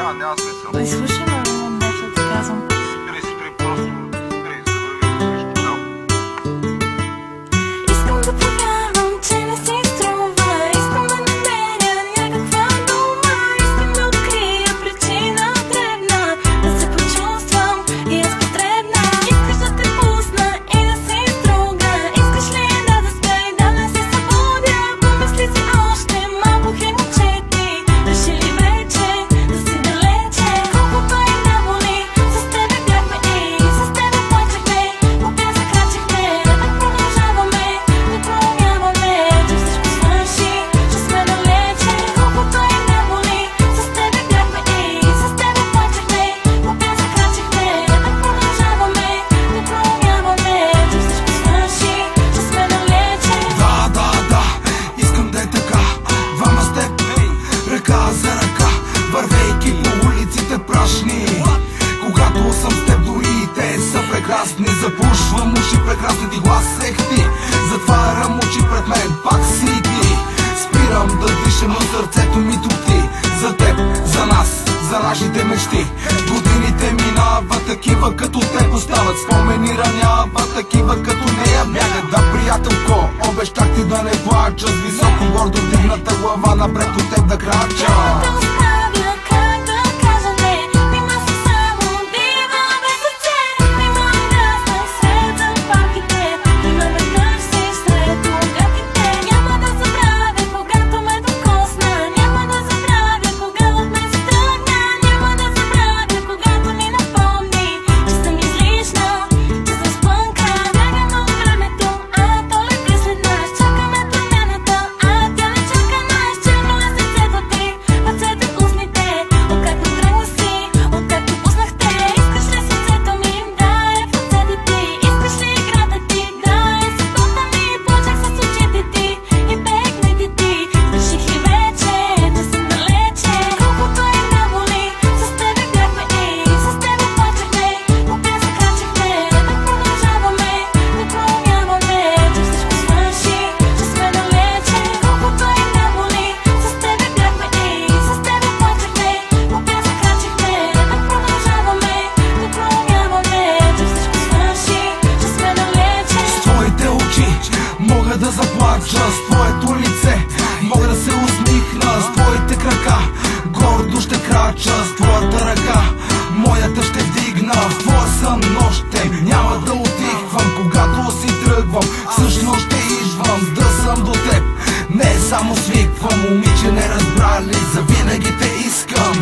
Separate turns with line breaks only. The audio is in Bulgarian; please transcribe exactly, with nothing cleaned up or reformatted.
няма, няма смисъл.
Изслушай ме, имам нещо да казвам.
Спри, спри, просто спри, забрави за всичко.
Искам да повярвам, че не си струва. Искам да намеря някаква дума. Искам да открия причина древна, да се почувствам и разпотребна. Искаш да те пусна и да си друга. Искаш ли да заспя и да не си събудя? Помисли си още малко химчети. Реши ли вече да си далече? Колкото и да боли, с тебе бяхме и с тебе плачехме. Опя закрачихме, да продължаваме, да проявяваме, че всичко свърши, че сме далече. Колкото и да боли, с тебе бяхме и с тебе плачехме. Опя закрачихме, да продължаваме, да проявяваме, че всичко свърши, че сме далече.
Да, да, да, искам да е така. Двама с теб, ръка за ръка, вървейки по улиците прашни. Когато съм с теб, дори и те са прекрасни. Запушвам уши, прекрасен ти глас ех ти. Затварям очи пред мен, пак си ти. Спирам да дишам, но сърцето ми тупти. За теб, за нас, за нашите мечти. Годините минават, такива като теб остават. Спомени раняват, такива като нея бягат. Да, приятелко, обещах ти да не плача. С високо гордо вдигната глава напред от теб да крача.
Да оставя, как да кажа не. Нима съм само дива без сърце. Нима мръсна сред заплахите. Нима ме търсиш сред огътите. Няма да забравя, когато ме докосна. Няма да забравя, кога от мен се тръгна. Няма да забравя, когато ми напомни, че съм излишна, че съм спънка. Бягаме от времето, а то лети след нас. Чакаме промяната, а тя не чака нас. Черно е сърцето ти, пъцете устните. Откакто тръгна си, откакто пуснахте. Искаш ли сърцето ми да е в ръцете ти? Искаш ли играта ти да е съдбата ми? Плачах с очите ти и пекнете ти. Реших ли вече, че съм далече? Колкото и да боли, с тебе бяхме и с тебе плачехме. Опя закрачихме, да продължаваме, да проявяваме, че всичко свърши, че сме далече. Колкото и да боли, с тебе бяхме и с тебе плачехме. Опя закрачихме, да продължаваме, да проявяваме, че всичко свърши, че сме далече.
С твоите очи мога да заплача, с твоето лице мога да се усмихна, с твоите крака гордо ще крача, с твоята ръка моята ще вдигна. В твоя сън нощем няма да отихвам, когато си тръгвам всъщност ще идвам. Да съм до теб, не само свиквам, момиче не разбрали, завинаги те искам.